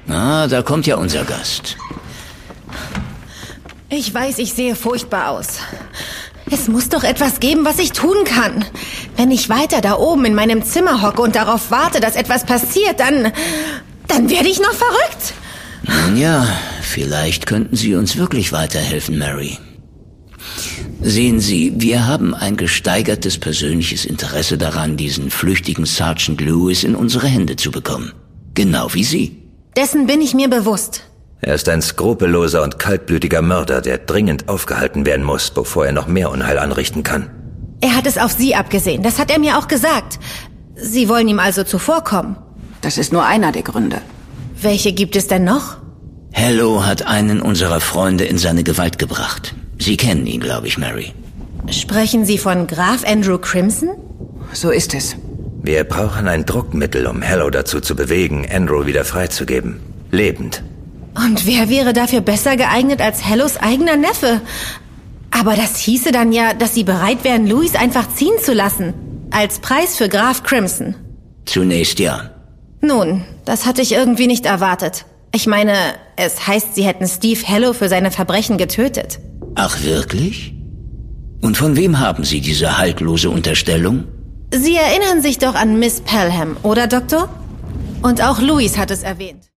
Ah, da kommt ja unser Gast. Ich weiß, ich sehe furchtbar aus. Es muss doch etwas geben, was ich tun kann. Wenn ich weiter da oben in meinem Zimmer hocke und darauf warte, dass etwas passiert, dann werde ich noch verrückt. Nun ja, vielleicht könnten Sie uns wirklich weiterhelfen, Mary. Sehen Sie, wir haben ein gesteigertes persönliches Interesse daran, diesen flüchtigen Sergeant Lewis in unsere Hände zu bekommen. Genau wie Sie. Dessen bin ich mir bewusst. Er ist ein skrupelloser und kaltblütiger Mörder, der dringend aufgehalten werden muss, bevor er noch mehr Unheil anrichten kann. Er hat es auf Sie abgesehen, das hat er mir auch gesagt. Sie wollen ihm also zuvorkommen. Das ist nur einer der Gründe. Welche gibt es denn noch? Hello hat einen unserer Freunde in seine Gewalt gebracht. Sie kennen ihn, glaube ich, Mary. Sprechen Sie von Graf Andrew Crimson? So ist es. Wir brauchen ein Druckmittel, um Hello dazu zu bewegen, Andrew wieder freizugeben. Lebend. Und wer wäre dafür besser geeignet als Hellos eigener Neffe? Aber das hieße dann ja, dass Sie bereit wären, Louis einfach ziehen zu lassen. Als Preis für Graf Crimson. Zunächst ja. Nun, das hatte ich irgendwie nicht erwartet. Ich meine, es heißt, Sie hätten Steve Hello für seine Verbrechen getötet. Ach, wirklich? Und von wem haben Sie diese haltlose Unterstellung? Sie erinnern sich doch an Miss Pelham, oder, Doktor? Und auch Louis hat es erwähnt.